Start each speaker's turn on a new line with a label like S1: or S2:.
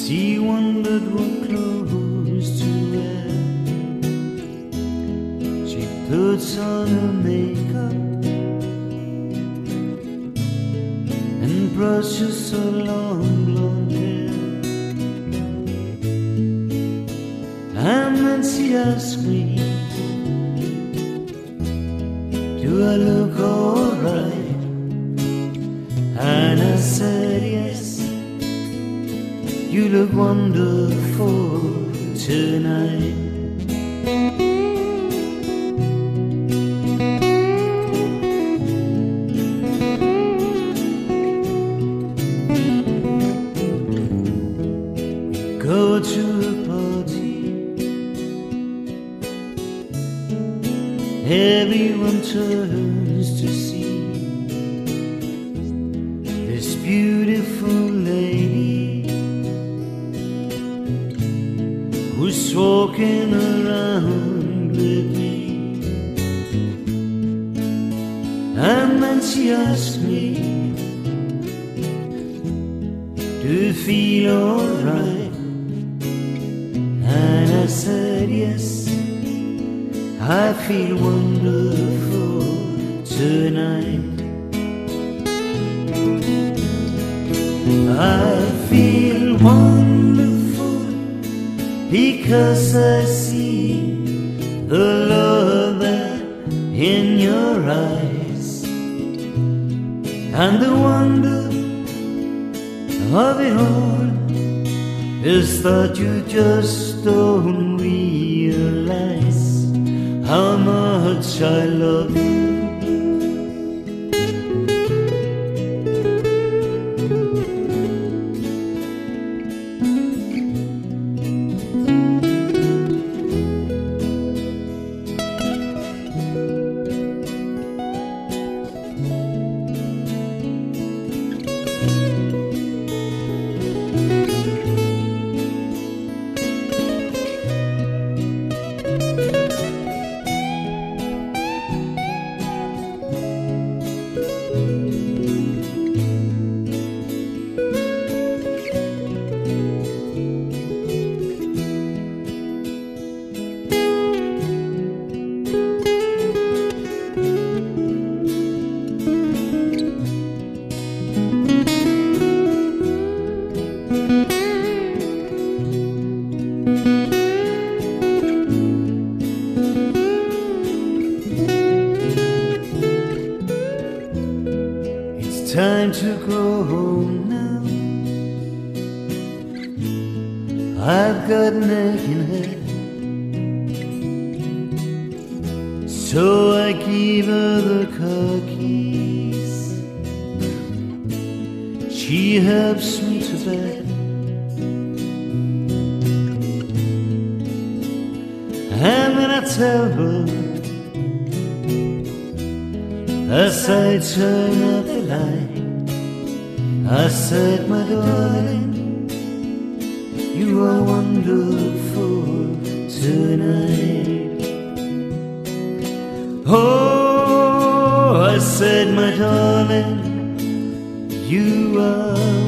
S1: She wondered what clothes to wear. She puts on her makeup and brushes her long blonde hair. And then she asks me, do I look alright? And I said yes, you look wonderful tonight. We go to a party, everyone turns to see this beautiful lady who's walking around with me. And then she asked me, do you feel alright? And I said yes, I feel wonderful tonight. I feel wonderful because I see the love that in your eyes, and the wonder of it all is that you just don't realize how much I love you. Time to go home now. I've got an aching head, so I give her the car keys. She helps me to bed, and then I tell her, as I turn out the light, I said, my darling, you are wonderful tonight. Oh, I said, my darling, you are